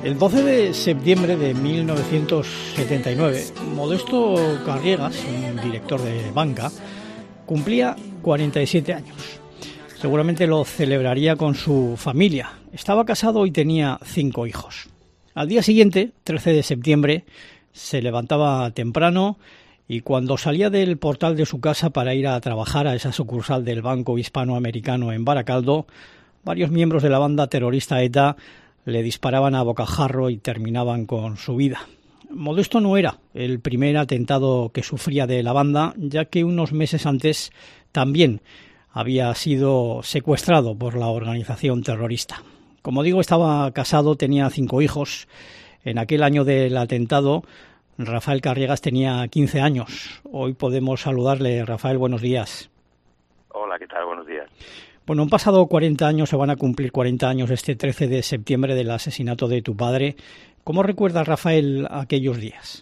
El 12 de septiembre de 1979, Modesto Carriegas, un director de banca, cumplía 47 años. Seguramente lo celebraría con su familia. Estaba casado y tenía 5 hijos. Al día siguiente, 13 de septiembre, se levantaba temprano y cuando salía del portal de su casa para ir a trabajar a esa sucursal del Banco Hispanoamericano en Baracaldo, varios miembros de la banda terrorista ETA le disparaban a bocajarro y terminaban con su vida. Modesto no era el primer atentado que sufría de la banda, ya que unos meses antes también había sido secuestrado por la organización terrorista. Como digo, estaba casado, tenía 5 hijos. En aquel año del atentado, Rafael Carriegas tenía 15 años. Hoy podemos saludarle. Rafael, buenos días. Hola, ¿qué tal? Buenos días. Bueno, han pasado 40 años, se van a cumplir 40 años este 13 de septiembre del asesinato de tu padre. ¿Cómo recuerdas, Rafael, aquellos días?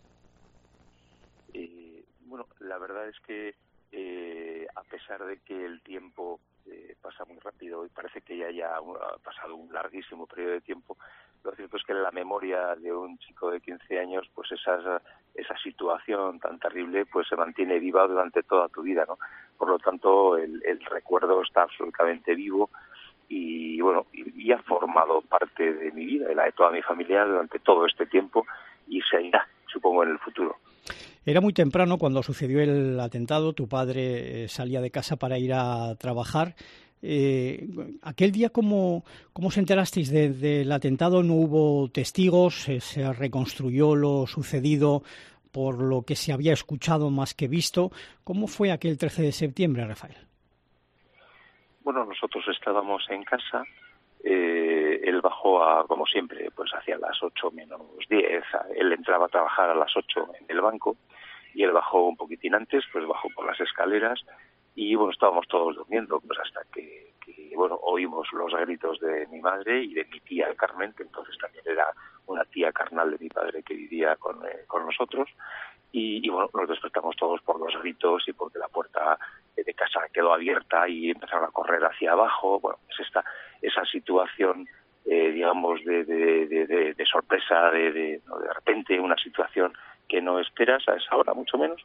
Bueno, la verdad es que a pesar de que el tiempo pasa muy rápido y parece que ya ha pasado un larguísimo periodo de tiempo, lo cierto es que en la memoria de un chico de 15 años, pues esa situación tan terrible pues se mantiene viva durante toda tu vida, ¿no? Por lo tanto, el recuerdo está absolutamente vivo y bueno, y ha formado parte de mi vida y la de toda mi familia durante todo este tiempo y seguirá, supongo, en el futuro. Era muy temprano cuando sucedió el atentado. Tu padre salía de casa para ir a trabajar. Aquel día, ¿cómo se enterasteis del atentado? ¿No hubo testigos? ¿Se reconstruyó lo sucedido por lo que se había escuchado más que visto? ¿Cómo fue aquel 13 de septiembre, Rafael? Bueno, nosotros estábamos en casa. Él bajó como siempre, pues hacia las 8 menos 10. Él entraba a trabajar a las 8 en el banco y él bajó un poquitín antes, pues bajó por las escaleras y bueno, estábamos todos durmiendo, pues hasta que bueno, oímos los gritos de mi madre y de mi tía Carmen, que entonces también era una tía carnal de mi padre que vivía con nosotros. Y bueno, nos despertamos todos por los gritos y porque la puerta de casa quedó abierta y empezaron a correr hacia abajo. Bueno, pues esa situación, digamos, de sorpresa, de repente una situación que no esperas a esa hora, mucho menos.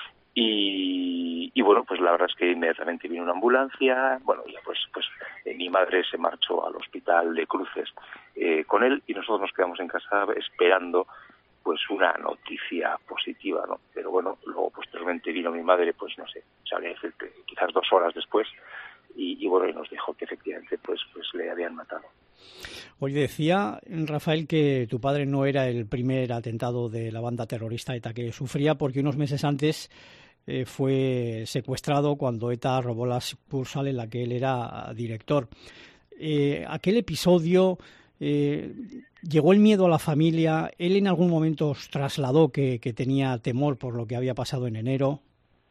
Y bueno, pues la verdad es que inmediatamente vino una ambulancia. Bueno, ya pues mi madre se marchó al hospital de Cruces con él y nosotros nos quedamos en casa esperando pues una noticia positiva, ¿no? Pero bueno, luego posteriormente vino mi madre, pues no sé, sabría decirte, quizás 2 horas después, y bueno, y nos dijo que efectivamente pues le habían matado. Oye, decía Rafael que tu padre no era el primer atentado de la banda terrorista ETA que sufría, porque unos meses antes fue secuestrado cuando ETA robó la sucursal en la que él era director. Aquel episodio, llegó el miedo a la familia. Él en algún momento os trasladó que tenía temor por lo que había pasado en enero.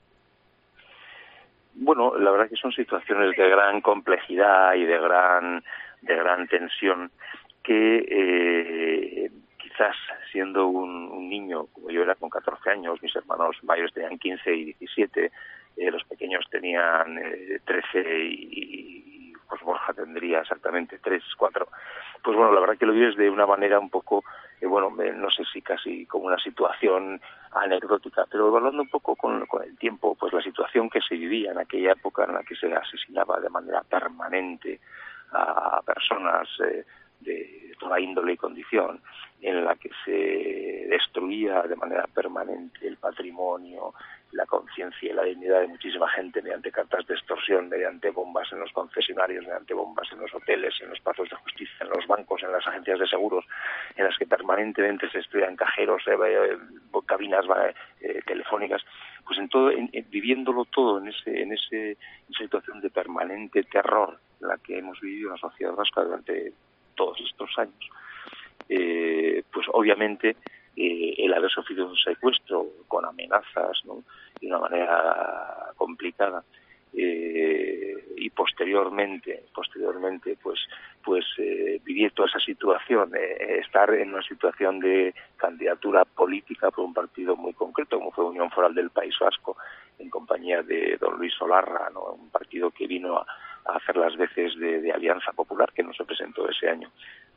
Bueno, la verdad que son situaciones de gran complejidad y de gran tensión que quizás siendo un niño, como yo era con 14 años, mis hermanos mayores tenían 15 y 17, los pequeños tenían 13 y pues Borja tendría exactamente 3, 4. Pues bueno, la verdad que lo vives de una manera un poco, no sé si casi como una situación anecdótica, pero hablando un poco con el tiempo, pues la situación que se vivía en aquella época en la que se asesinaba de manera permanente a personas de toda índole y condición, en la que se destruía de manera permanente el patrimonio, la conciencia y la dignidad de muchísima gente mediante cartas de extorsión, mediante bombas en los concesionarios, mediante bombas en los hoteles, en los plazos de justicia, en los bancos, en las agencias de seguros, en las que permanentemente se destruían cajeros, cabinas telefónicas, pues viviéndolo todo en esa situación de permanente terror en la que hemos vivido en la sociedad vasca durante todos estos años, pues obviamente el haber sufrido un secuestro con amenazas, ¿no?, de una manera complicada, y posteriormente pues vivir toda esa situación, estar en una situación de candidatura política por un partido muy concreto como fue Unión Foral del País Vasco en compañía de don Luis Solarra, ¿no?, un partido que vino a hacer las veces de Alianza Popular, que no se presentó ese año,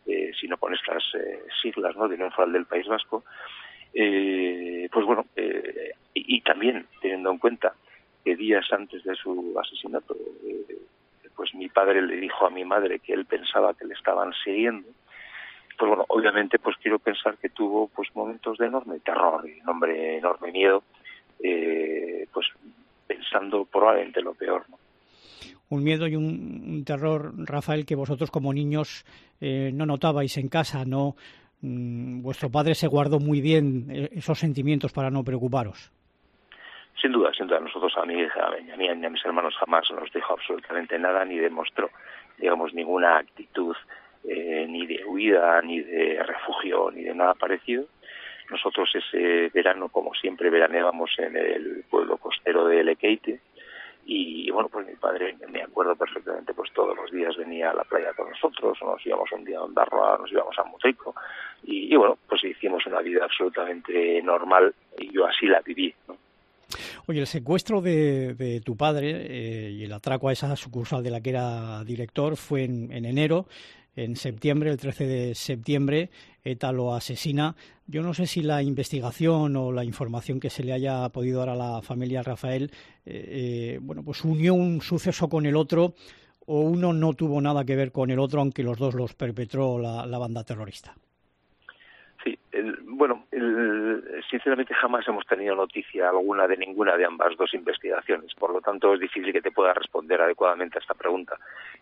sino con estas siglas, ¿no?, de Unión Foral del País Vasco. Pues bueno, y también teniendo en cuenta que días antes de su asesinato, pues mi padre le dijo a mi madre que él pensaba que le estaban siguiendo. Pues bueno, obviamente pues quiero pensar que tuvo pues momentos de enorme terror y enorme miedo, pues pensando probablemente lo peor, ¿no? Un miedo y un terror, Rafael, que vosotros como niños no notabais en casa, ¿no? Vuestro padre se guardó muy bien esos sentimientos para no preocuparos. Sin duda, nosotros a mí y a mis hermanos jamás nos dijo absolutamente nada, ni demostró, digamos, ninguna actitud ni de huida, ni de refugio, ni de nada parecido. Nosotros ese verano, como siempre, veraneábamos en el pueblo costero de Lekeite, y bueno, pues mi padre, me acuerdo perfectamente, pues todos los días venía a la playa con nosotros, o nos íbamos un día a Ondarroa, nos íbamos a Motrico, y bueno, pues hicimos una vida absolutamente normal, y yo así la viví, ¿no? Oye, el secuestro de tu padre y el atraco a esa sucursal de la que era director fue en enero. En septiembre, el 13 de septiembre, ETA lo asesina. Yo no sé si la investigación o la información que se le haya podido dar a la familia Rafael, bueno, pues unió un suceso con el otro, o uno no tuvo nada que ver con el otro, aunque los dos los perpetró la banda terrorista. Sí, sinceramente jamás hemos tenido noticia alguna de ninguna de ambas dos investigaciones, por lo tanto es difícil que te pueda responder adecuadamente a esta pregunta.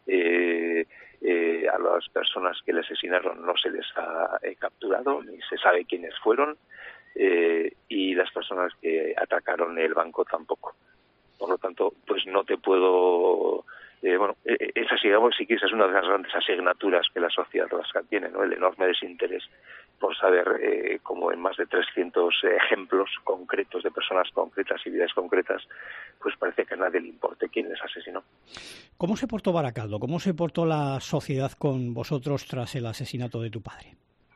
A las personas que le asesinaron no se les ha capturado, ni se sabe quiénes fueron, y las personas que atacaron el banco tampoco. Por lo tanto, pues no te puedo... esa, digamos, sí que esa es una de las grandes asignaturas que la sociedad vasca tiene, ¿no? El enorme desinterés por saber cómo en más de 300 ejemplos concretos de personas concretas y vidas concretas, pues parece que a nadie le importe quién les asesinó. ¿Cómo se portó Baracaldo? ¿Cómo se portó la sociedad con vosotros tras el asesinato de tu padre?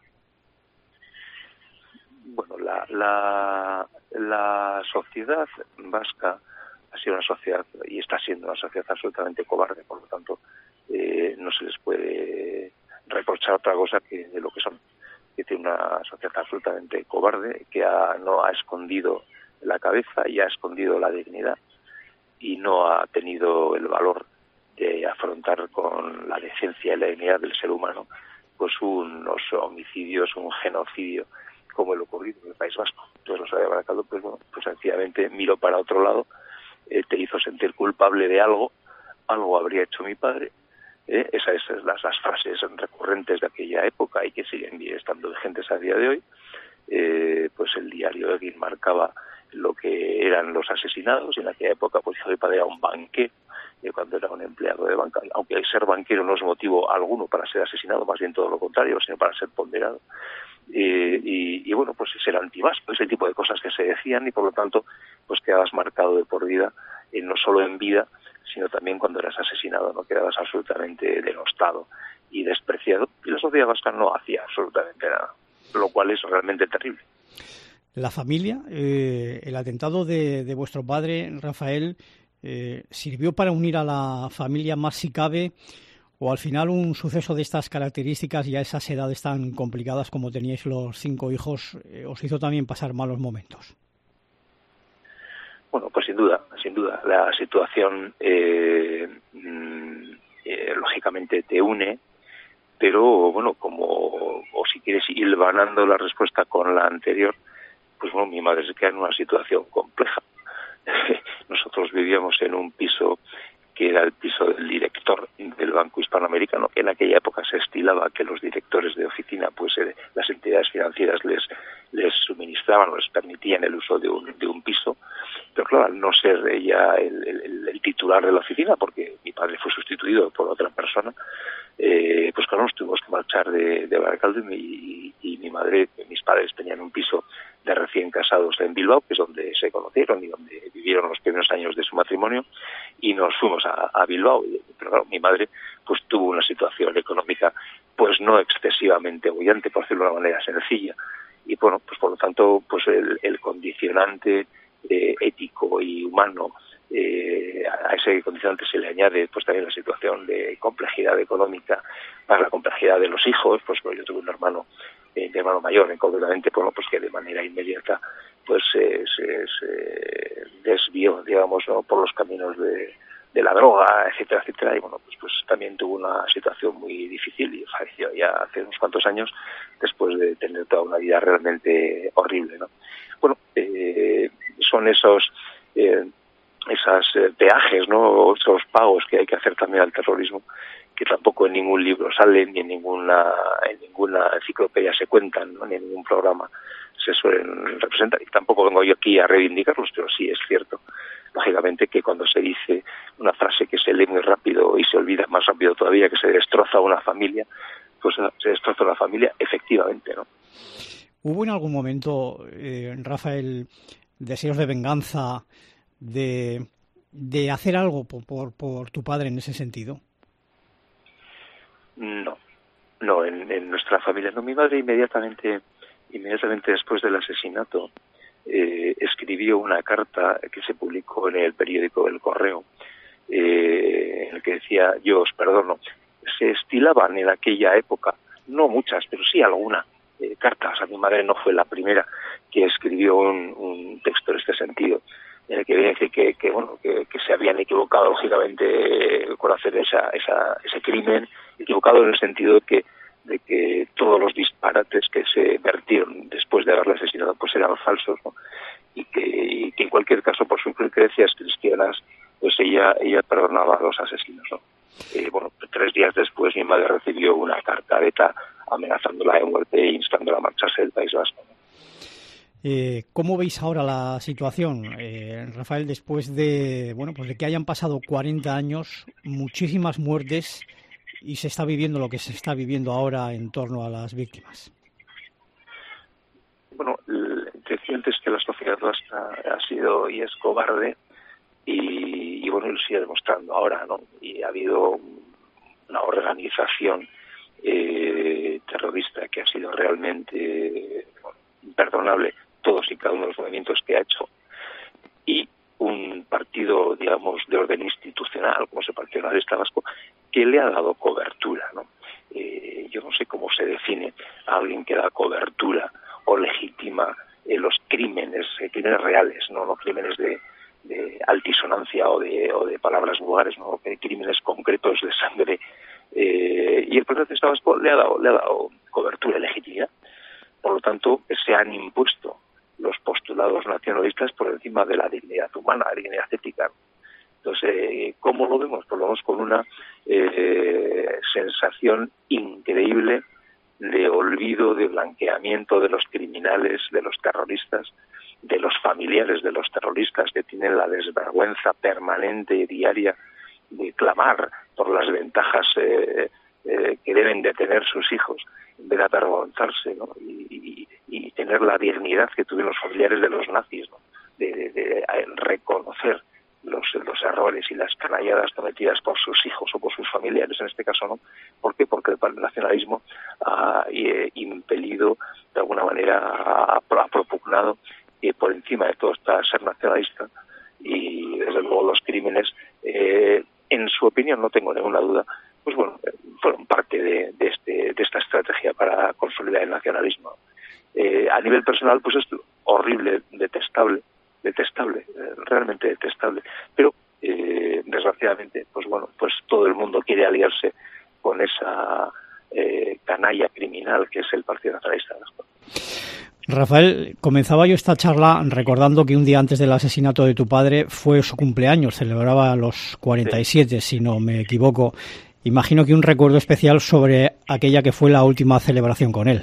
Bueno, la sociedad vasca ha sido una sociedad, y está siendo una sociedad absolutamente cobarde, por lo tanto, no se les puede reprochar otra cosa que de lo que son. Que tiene una sociedad absolutamente cobarde, que no ha escondido la cabeza y ha escondido la dignidad, y no ha tenido el valor de afrontar con la decencia y la dignidad del ser humano pues unos homicidios, un genocidio como el ocurrido en el País Vasco. Entonces los de Baracaldo, pues bueno, pues sencillamente miró para otro lado, te hizo sentir culpable de algo habría hecho mi padre. Esas son las frases recurrentes de aquella época y que siguen estando vigentes a día de hoy. Pues el diario Egin marcaba lo que eran los asesinados, y en aquella época pues mi padre era un banquero, cuando era un empleado de banca, aunque ser banquero no es motivo alguno para ser asesinado, más bien todo lo contrario, sino para ser ponderado. Y bueno, pues ser antivasco, ese tipo de cosas que se decían, y por lo tanto pues quedabas marcado de por vida, no solo en vida, sino también cuando eras asesinado, no quedabas absolutamente denostado y despreciado, y la sociedad vasca no hacía absolutamente nada, lo cual es realmente terrible. La familia, el atentado de vuestro padre, Rafael, ¿sirvió para unir a la familia más si cabe, o al final un suceso de estas características y a esas edades tan complicadas como teníais los 5 hijos os hizo también pasar malos momentos? Bueno, pues sin duda, la situación lógicamente te une, pero bueno, o si quieres hilvanando la respuesta con la anterior, pues bueno, mi madre se queda en una situación compleja. Nosotros vivíamos en un piso que era el piso del director del Banco Hispanoamericano, que en aquella época se estilaba que los directores de oficina, pues las entidades financieras les suministraban o les permitían el uso de un piso. Pero claro, al no ser ella el titular de la oficina, porque mi padre fue sustituido por otra persona, pues claro, nos tuvimos que marchar de Baracaldo, y mi madre, mis padres tenían un piso de recién casados en Bilbao, que es donde se conocieron y donde vivieron los primeros años de su matrimonio, y nos fuimos a Bilbao. Pero claro, mi madre pues tuvo una situación económica pues no excesivamente bullante, por decirlo de una manera sencilla, y bueno, pues por lo tanto pues el condicionante ético y humano a ese condicionante se le añade pues también la situación de complejidad económica, más la complejidad de los hijos. Pues yo tuve un hermano, mi hermano mayor, concretamente, pues que de manera inmediata pues se desvió, digamos, ¿no?, por los caminos de la droga, etcétera, etcétera, y pues también tuvo una situación muy difícil y falleció ya hace unos cuantos años después de tener toda una vida realmente horrible, ¿no? Son esos peajes, ¿no?, esos pagos que hay que hacer también al terrorismo, que tampoco en ningún libro salen, ni en ninguna enciclopedia se cuentan, ¿no?, ni en ningún programa se suelen representar, y tampoco vengo yo aquí a reivindicarlos, pero sí es cierto, lógicamente, que cuando se dice una frase que se lee muy rápido y se olvida más rápido todavía, que se destroza una familia, pues se destroza una familia, efectivamente, ¿no? ¿Hubo en algún momento, Rafael, deseos de venganza, de hacer algo por tu padre en ese sentido? No, en nuestra familia no. Mi madre inmediatamente después del asesinato escribió una carta que se publicó en el periódico El Correo, en el que decía: yo os perdono. Se estilaban en aquella época, no muchas, pero sí algunas cartas. A mi madre no fue la primera que escribió un texto en este sentido, en el que viene a decir que se habían equivocado, lógicamente, con hacer ese crimen, equivocado en el sentido de que todos los disparates que se vertieron después de haberla asesinado pues eran falsos, ¿no? Y que en cualquier caso, por sus creencias cristianas, pues ella perdonaba a los asesinos, ¿no? 3 días después mi madre recibió una carta de ETA amenazándola de muerte e instándola a marcharse del País Vasco. ¿Cómo veis ahora la situación, Rafael, después de que hayan pasado 40 años, muchísimas muertes, y se está viviendo lo que se está viviendo ahora en torno a las víctimas? Decía antes que la sociedad vasca ha sido y es cobarde, y lo sigue demostrando ahora, ¿no? Y ha habido una organización terrorista que ha sido realmente imperdonable, todos y cada uno de los movimientos que ha hecho, y un partido, digamos, de orden institucional, como es el Partido Nacionalista Vasco, que le ha dado cobertura, ¿no? Yo no sé cómo se define a alguien que da cobertura o legitima los crímenes reales, no crímenes de altisonancia o de palabras vulgares, no, crímenes concretos de sangre, y el Partido Nacionalista Vasco le ha dado cobertura y legitimidad. Por lo tanto, se han impuesto los postulados nacionalistas por encima de la dignidad humana, la dignidad ética. Entonces, ¿cómo lo vemos? Pues lo vemos con una sensación increíble de olvido, de blanqueamiento de los criminales, de los terroristas, de los familiares de los terroristas, que tienen la desvergüenza permanente y diaria de clamar por las ventajas que deben de tener sus hijos, en vez de avergonzarse, ¿no? y tener la dignidad que tuvieron los familiares de los nazis, ¿no? de reconocer los errores y las canalladas cometidas por sus hijos o por sus familiares, en este caso, ¿no? ¿Por qué? Porque el nacionalismo ha impelido, de alguna manera, ha propugnado que por encima de todo está ser nacionalista, y desde luego los crímenes, en su opinión, no tengo ninguna duda, pues fueron parte de esta estrategia para consolidar el nacionalismo. A nivel personal, pues es horrible, detestable, realmente detestable, pero desgraciadamente, pues todo el mundo quiere aliarse con esa canalla criminal que es el Partido Nacionalista Vasco. Rafael, comenzaba yo esta charla recordando que un día antes del asesinato de tu padre fue su cumpleaños, celebraba los 47, sí, si no me equivoco. Imagino que un recuerdo especial sobre aquella que fue la última celebración con él.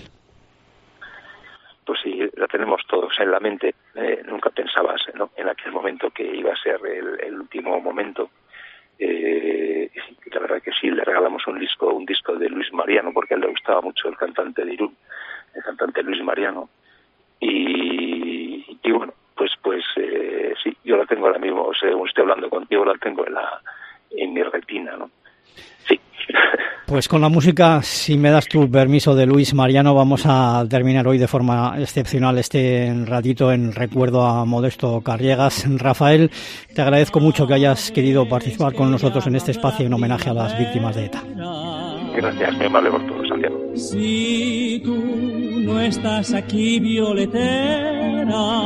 Pues sí, la tenemos todos en la mente. Nunca pensabas, ¿no?, en aquel momento que iba a ser el último momento. La verdad que sí, le regalamos un disco de Luis Mariano, porque a él le gustaba mucho el cantante de Irún, el cantante Luis Mariano. Y pues sí, yo la tengo ahora mismo, según estoy hablando contigo, la tengo en mi retina, ¿no? Sí. Pues con la música, si me das tu permiso, de Luis Mariano, vamos a terminar hoy de forma excepcional este ratito en recuerdo a Modesto Carriegas. Rafael, te agradezco mucho que hayas querido participar con nosotros en este espacio en homenaje a las víctimas de ETA. Gracias, muy amable por todo, Santiago. Si tú no estás aquí, violetera,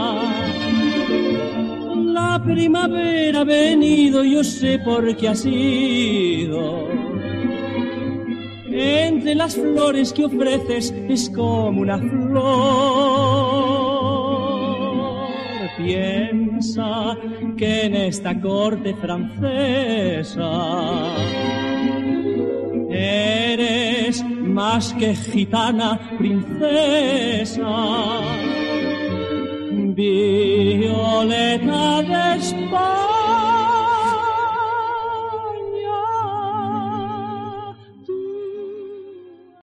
la primavera ha venido, yo sé por qué ha sido. Entre las flores que ofreces es como una flor. Piensa que en esta corte francesa eres más que gitana, princesa, Violeta de España.